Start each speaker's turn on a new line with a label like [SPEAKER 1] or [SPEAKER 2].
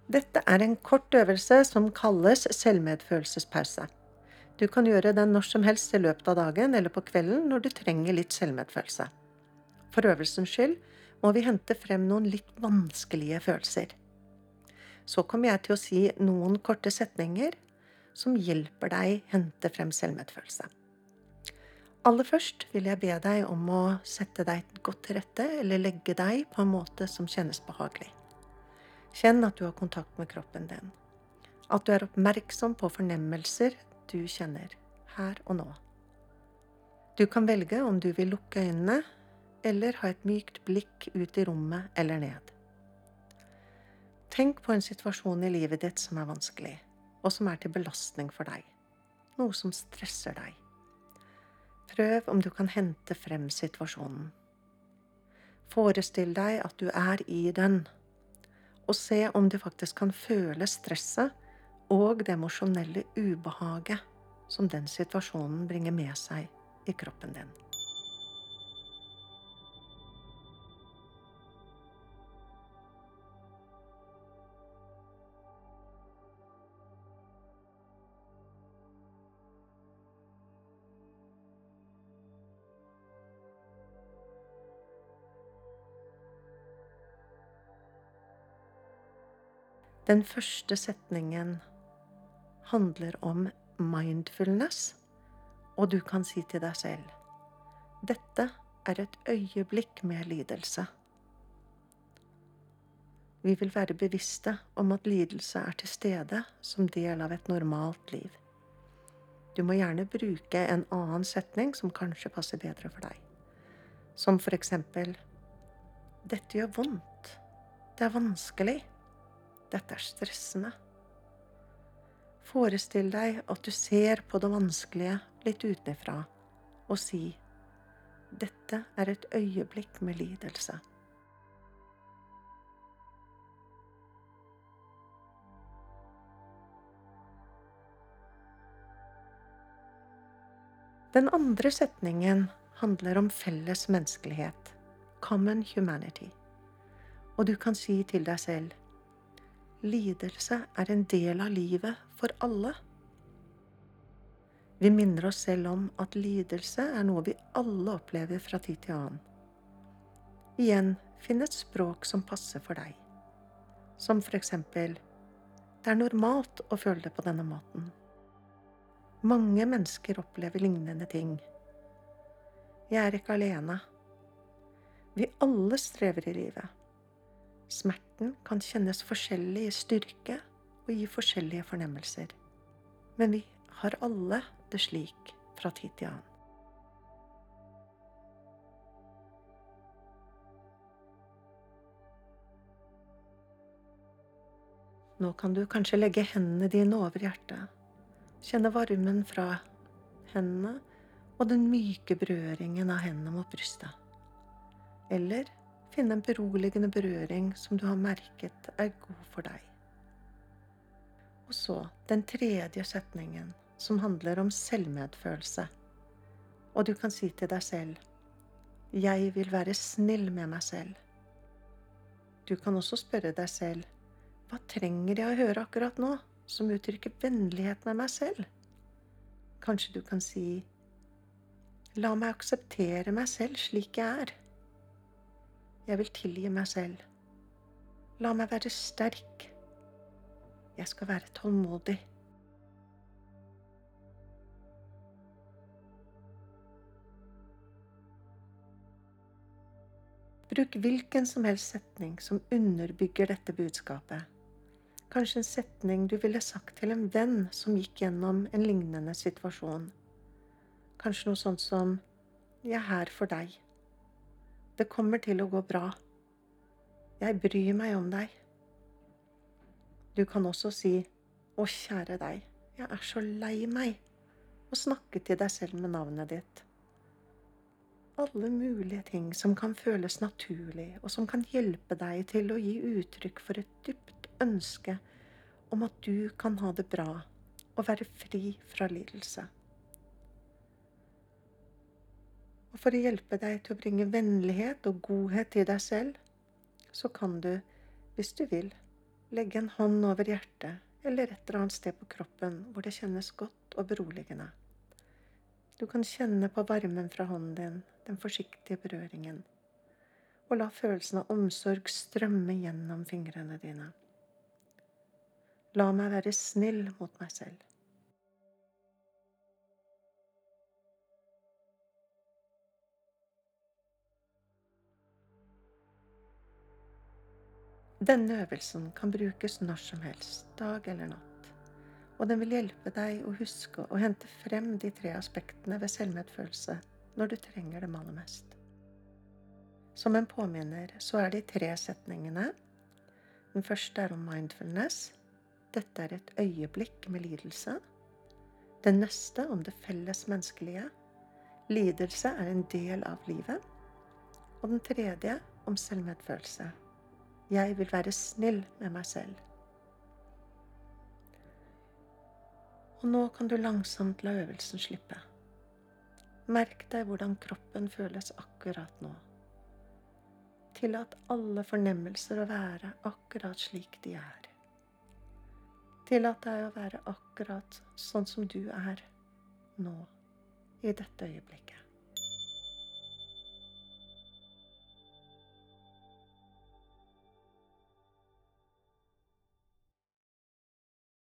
[SPEAKER 1] Dette er en kort øvelse som kalles selvmedfølelsespause. Du kan gjøre den når som helst i løpet av dagen eller på kvelden når du trenger litt selvmedfølelse. For øvelsens skyld må vi hente frem noen litt vanskelige følelser. Så kommer jeg til å si noen korte setninger som hjelper deg hente frem selvmedfølelse. Aller først vil jeg be deg om å sette deg godt til rette eller legge deg på en måte som kjennes behagelig. Kjenn at du har kontakt med kroppen din. At du er oppmerksom på fornemmelser du kjenner her og nå. Du kan velge om du vil lukke øynene eller ha et mykt blikk ut i rommet eller ned. Tenk på en situasjon i livet ditt som er vanskelig, og som er til belastning for deg. Noe som stresser deg. Prøv om du kan hente frem situasjonen. Forestill deg at du er i den, og se om du faktisk kan føle stresset og det emosjonelle ubehaget som den situasjonen bringer med seg i kroppen din. Den første setningen handler om mindfulness, og du kan si til deg selv: dette er et øyeblikk med lidelse. Vi vil være bevisste om at lidelse er til stede som del av et normalt liv. Du må gjerne bruke en annen setning som kanskje passer bedre for deg. Som for eksempel: dette gjør vondt. Det er vanskelig. Dette er stressende. Forestill deg at du ser på det vanskelige litt utenfra og si: dette er et øyeblikk med lidelse. Den andre setningen handler om felles menneskelighet, common humanity, og du kan si til deg selv: lidelse er en del av livet for alle. Vi minner oss selv om at lidelse er noe vi alle opplever fra tid til annen. Igjen, finn et språk som passer for deg. Som for eksempel: det er normalt å føle det på denne måten. Mange mennesker opplever lignende ting. Jeg er ikke alene. Vi alle strever i livet. Smerten kan kjennes forskjellig i styrke og gi forskjellige fornemmelser. Men vi har alle det slik fra tid til annen. Nå kan du kanskje legge hendene dine over hjertet. Kjenne varmen fra hendene og den myke berøringen av hendene mot brystet. Eller finne en beroligende berøring som du har merket er god for deg. Og så den tredje setningen, som handler om selvmedfølelse. Og du kan si til deg selv: jeg vil være snill med meg selv. Du kan også spørre deg selv: hva trenger jeg å høre akkurat nå, som uttrykker vennlighet med meg selv? Kanskje du kan si: la meg akseptere meg selv slik jeg er. Jeg vil tilgi meg selv. La meg være sterk. Jeg skal være tålmodig. Bruk hvilken som helst setning som underbygger dette budskapet. Kanskje en setning du ville sagt til en venn som gikk gjennom en lignende situasjon. Kanskje noe sånt som: jeg er her for deg. Det kommer til å gå bra. Jeg bryr meg om deg. Du kan også si: å, kjære deg, jeg er så lei meg, og snakke til deg selv med navnet ditt. Alle mulige ting som kan føles naturlig, og som kan hjelpe deg til å gi uttrykk for et dypt ønske om at du kan ha det bra og være fri fra lidelse. Og for å hjelpe deg til å bringe vennlighet og godhet til deg selv, så kan du, hvis du vil, Legg en hånd over hjertet, eller et eller annet sted på kroppen hvor det kjennes godt og beroligende. Du kan kjenne på varmen fra hånden din, den forsiktige berøringen, og la følelsen av omsorg strømme gjennom fingrene dine. La meg være snill mot meg selv. Denne øvelsen kan brukes når som helst, dag eller natt, og den vil hjelpe deg å huske å hente frem de 3 aspektene ved selvmedfølelse når du trenger dem aller mest. Som en påminner så er de 3 setningene. Den første er om mindfulness. Dette er et øyeblikk med lidelse. Den neste om det felles menneskelige. Lidelse er en del av livet. Og den tredje om selvmedfølelse. Jeg vil være snill med meg selv. Og nå kan du langsomt la øvelsen slippe. Merk deg hvordan kroppen føles akkurat nå. Tillat alle fornemmelser å være akkurat slik de er. Tillat deg å være akkurat sånn som du er nå, i dette øyeblikket.